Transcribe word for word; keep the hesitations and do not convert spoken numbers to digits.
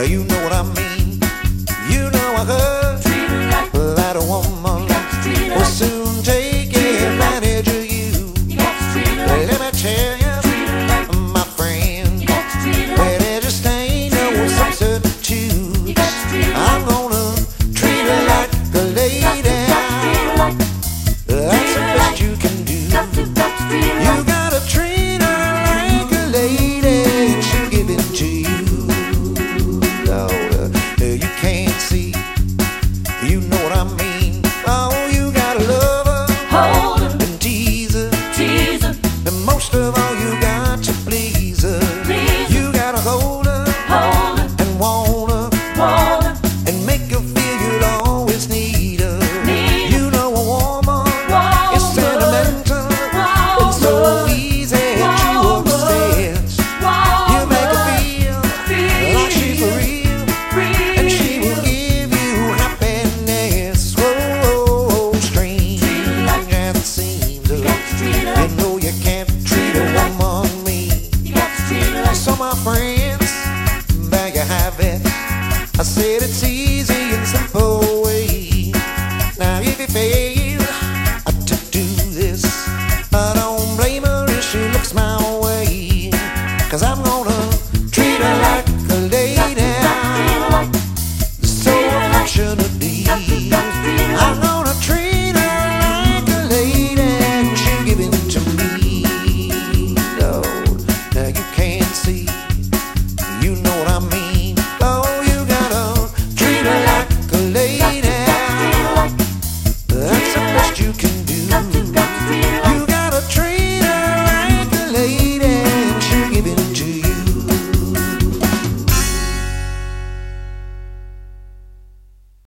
You know what I mean. You know I heard Treat her right. that a woman You got to treat her will right. soon take Treat her right. advantage of you. You got to treat her right. Let me tell you, Treat her right. my friend, You got to treat her well, right. there just ain't Treat her no right. substitute. You got to treat her I'm right. gonna treat her like a lady. Got to, got to treat her right. That's the best you can do. Got to, got to treat her You right. gotta treat her like a lady, and she'll give it to you. Lord, uh, you can't see, you know what I mean. Oh, you gotta love her, Hold her. and tease her, Tease her. and most of all, you got to please her. Please her. You gotta hold her, Hold her. and want her, Want her. and make her feel you'll always need her. Need You know a woman Woman. is sentimental, and so easy to obsess. You make her feel like she's for real, and she will give you happiness. Whoa, strange as it seems, you know you can't treat a woman mean. So my friends, there you have it. I said it's easy.